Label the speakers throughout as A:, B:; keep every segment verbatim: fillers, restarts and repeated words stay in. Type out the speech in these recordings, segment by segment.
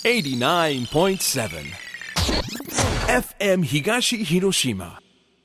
A: エイティナインポイントセブン エフエム 東広島。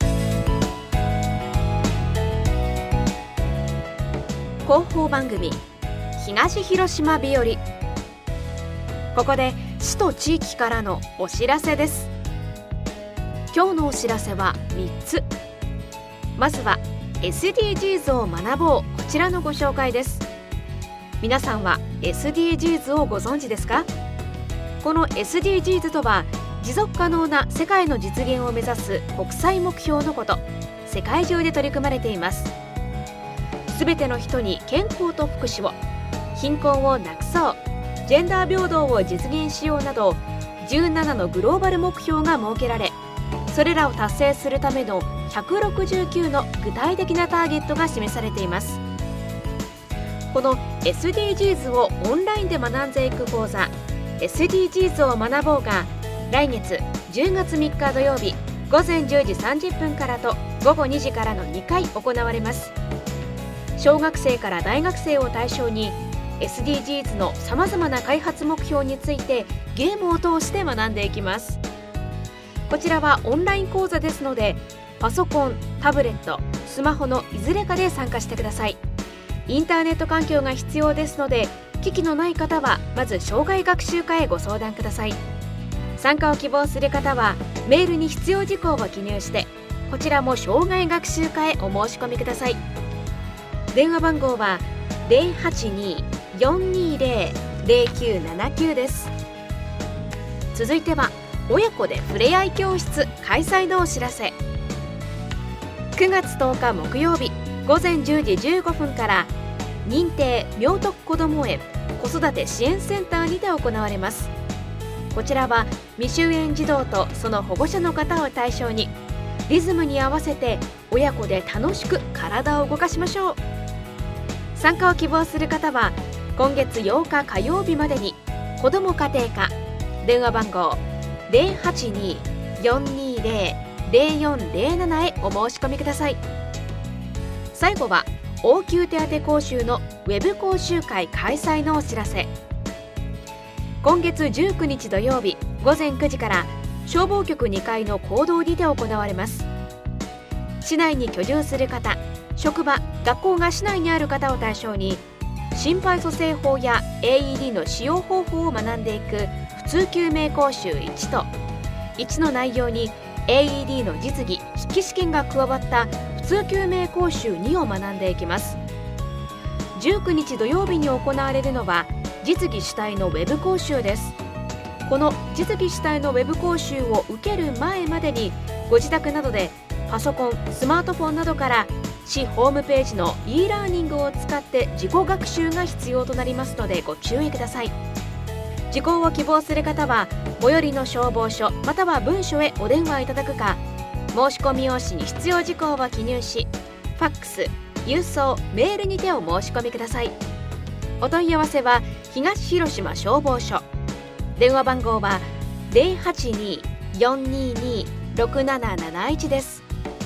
B: 広報番組東広島日和。ここで市と地域からのお知らせです。今日のお知らせはみっつ。まずは エスディージーズ を学ぼう、こちらのご紹介です。皆さんは エスディージーズ をご存知ですか？この エスディージーズ とは持続可能な世界の実現を目指す国際目標のこと。世界中で取り組まれています。すべての人に健康と福祉を、貧困をなくそう、ジェンダー平等を実現しようなどじゅうななのグローバル目標が設けられ、それらを達成するためのひゃくろくじゅうきゅうの具体的なターゲットが示されています。この エスディージーズ をオンラインで学んでいく講座 エスディージーズ を学ぼうが来月じゅうがつみっか土曜日午前じゅうじさんじゅっぷんからと午後にじからのにかい行われます。小学生から大学生を対象に エスディージーズ のさまざまな開発目標についてゲームを通して学んでいきます。こちらはオンライン講座ですので、パソコン、タブレット、スマホのいずれかで参加してください。インターネット環境が必要ですので、機器のない方はまず障害学習課へご相談ください。参加を希望する方はメールに必要事項を記入して、こちらも障害学習課へお申し込みください。電話番号は ゼロはちに よんにゼロ ゼロきゅうななきゅう です。続いては親子でふれあい教室開催のお知らせ。くがつとおか木曜日午前じゅうじじゅうごふんから認定明徳こども園子育て支援センターにて行われます。こちらは未就園児童とその保護者の方を対象に、リズムに合わせて親子で楽しく体を動かしましょう。参加を希望する方は今月ようか火曜日までに子ども家庭課電話番号 ゼロはちに よんにゼロ ゼロよんゼロなな へお申し込みください。最後は応急手当講習のウェブ講習会開催のお知らせ。今月じゅうくにち土曜日午前くじから消防局にかいの講堂にて行われます。市内に居住する方、職場、学校が市内にある方を対象に心肺蘇生法や エーイーディー の使用方法を学んでいく普通救命講習いちと、いちの内容に エーイーディー の実技・筆記試験が加わった普通救命講習にを学んでいきます。じゅうくにち土曜日に行われるのは実技主体のウェブ講習です。この実技主体のウェブ講習を受ける前までにご自宅などでパソコン、スマートフォンなどから市ホームページの e ラーニングを使って自己学習が必要となりますのでご注意ください。受講を希望する方は最寄りの消防署または文書へお電話いただくか、申し込み用紙に必要事項を記入し、ファックス、郵送、メールにてお申し込みください。お問い合わせは東広島消防署、電話番号は ゼロはちに よんにに ろくなななないち です。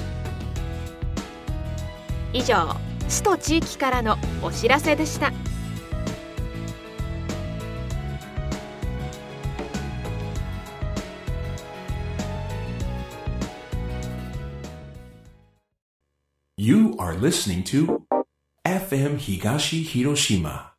B: 以上、市と地域からのお知らせでした。
A: You are listening to エフエム 東広島